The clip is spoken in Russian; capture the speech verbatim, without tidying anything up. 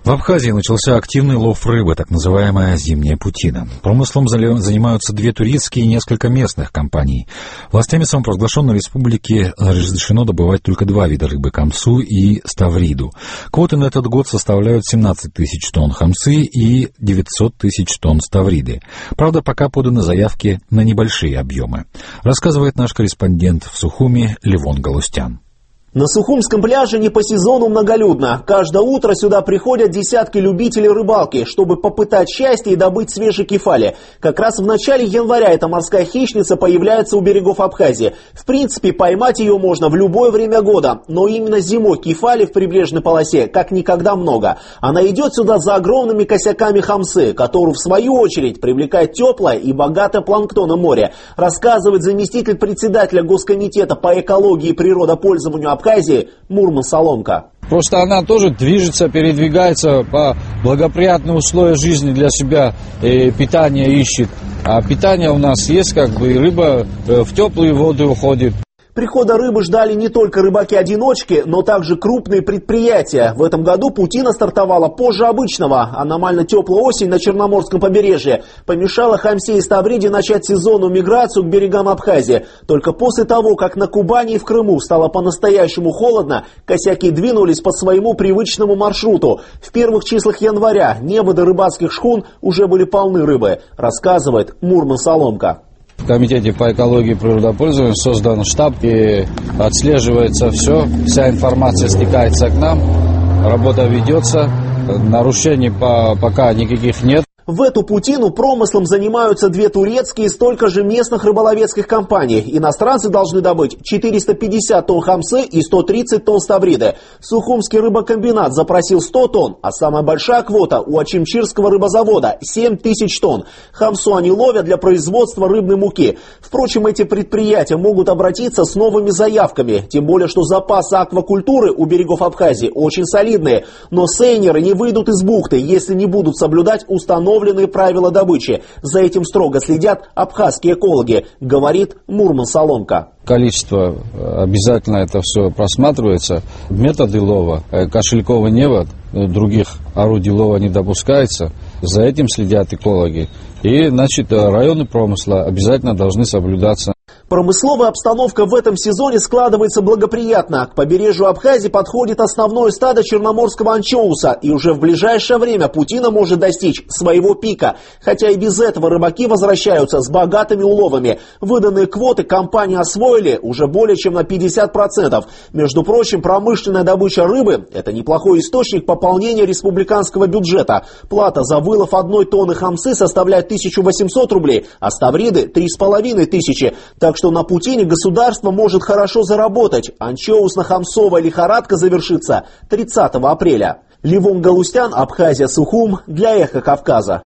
В Абхазии начался активный лов рыбы, так называемая зимняя путина. Промыслом занимаются две турецкие и несколько местных компаний. Властями самопровозглашенной республики разрешено добывать только два вида рыбы – камсу и ставриду. Квоты на этот год составляют семнадцать тысяч тонн хамсы и девятьсот тысяч тонн ставриды. Правда, пока поданы заявки на небольшие объемы. Рассказывает наш корреспондент в Сухуми Левон Галустян. На Сухумском пляже не по сезону многолюдно. Каждое утро сюда приходят десятки любителей рыбалки, чтобы попытать счастье и добыть свежий кефали. Как раз в начале января эта морская хищница появляется у берегов Абхазии. В принципе, поймать ее можно в любое время года, но именно зимой кефали в прибрежной полосе как никогда много. Она идет сюда за огромными косяками хамсы, которую в свою очередь привлекает теплое и богатое планктоном море, рассказывает заместитель председателя Госкомитета по экологии и природопользованию Абхазии Абхазии Мурман Соломка. Просто она тоже движется, передвигается по благоприятным условиям жизни для себя, и питание ищет. А питание у нас есть, как бы, и рыба в теплые воды уходит. Прихода рыбы ждали не только рыбаки-одиночки, но также крупные предприятия. В этом году путина стартовала позже обычного. Аномально теплая осень на Черноморском побережье помешала хамсе и ставриде начать сезонную миграцию к берегам Абхазии. Только после того, как на Кубани и в Крыму стало по-настоящему холодно, косяки двинулись по своему привычному маршруту. В первых числах января неводы рыбацких шхун уже были полны рыбы, рассказывает Мурман Соломка. В Комитете по экологии и природопользованию создан штаб, и отслеживается все, вся информация стекается к нам, работа ведется, нарушений по, пока никаких нет. В эту путину промыслом занимаются две турецкие и столько же местных рыболовецких компаний. Иностранцы должны добыть четыреста пятьдесят тонн хамсы и сто тридцать тонн ставриды. Сухумский рыбокомбинат запросил сто тонн, а самая большая квота у Очимчирского рыбозавода – семь тысяч тонн. Хамсу они ловят для производства рыбной муки. Впрочем, эти предприятия могут обратиться с новыми заявками. Тем более, что запасы аквакультуры у берегов Абхазии очень солидные. Но сейнеры не выйдут из бухты, если не будут соблюдать установленные правила добычи. За этим строго следят абхазские экологи, говорит Мурман Соломка. Количество обязательно это все просматривается. Методы лова, кошельковый невод, других орудий лова не допускается. За этим следят экологи. И, значит, районы промысла обязательно должны соблюдаться. Промысловая обстановка в этом сезоне складывается благоприятно. К побережью Абхазии подходит основное стадо черноморского анчоуса, и уже в ближайшее время путина может достичь своего пика. Хотя и без этого рыбаки возвращаются с богатыми уловами. Выданные квоты компании освоили уже более чем на пятьдесят процентов. Между прочим, промышленная добыча рыбы – это неплохой источник пополнения республиканского бюджета. Плата за вылов одной тонны хамсы составляет тысячу восемьсот рублей, а ставриды – три с половиной тысячи. Так что на путине государство может хорошо заработать. Анчоусно-хамсовая лихорадка завершится тридцатого апреля. Левон Галустян, Абхазия, Сухум, для Эхо Кавказа.